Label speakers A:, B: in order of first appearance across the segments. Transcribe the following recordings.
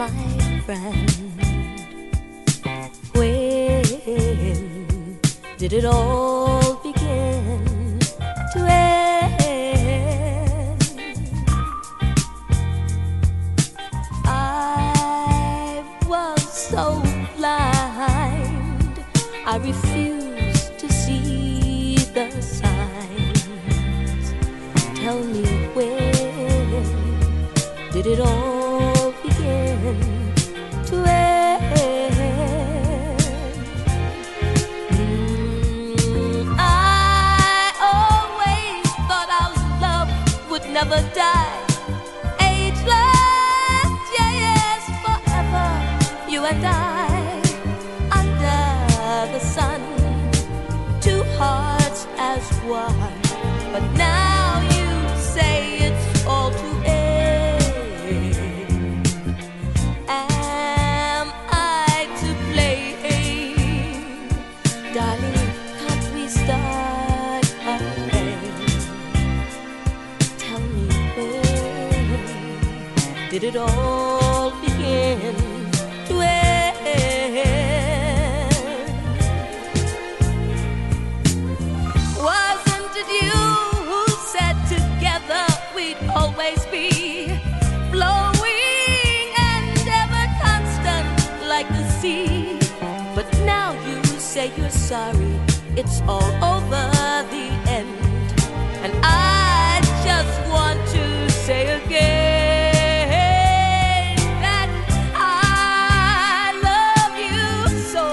A: my friend. When did it all begin to end? I was so blind, I refused to see the signs. Tell me, when did it all begin to end? I always thought our love would never die. Ageless, yes, forever, you and I, under the sun, two hearts as one. But now you say it's all too end. Am I to blame? Darling, can't we start again? Tell me, when did it all begin to end? Wasn't it you who said together we'd always be flowing and ever constant like the sea? But now you say you're sorry, it's all over, the end. And I just want to say again that I love you so.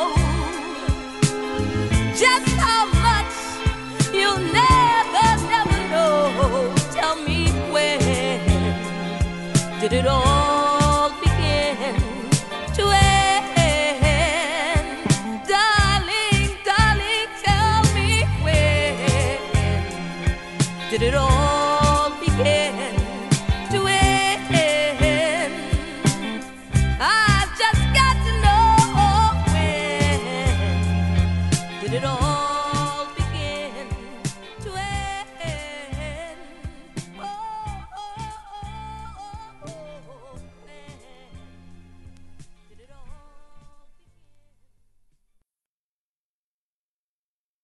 A: Just how much you'll never, never know. Tell me, when did it all begin to end? Darling, darling, tell me, when did it all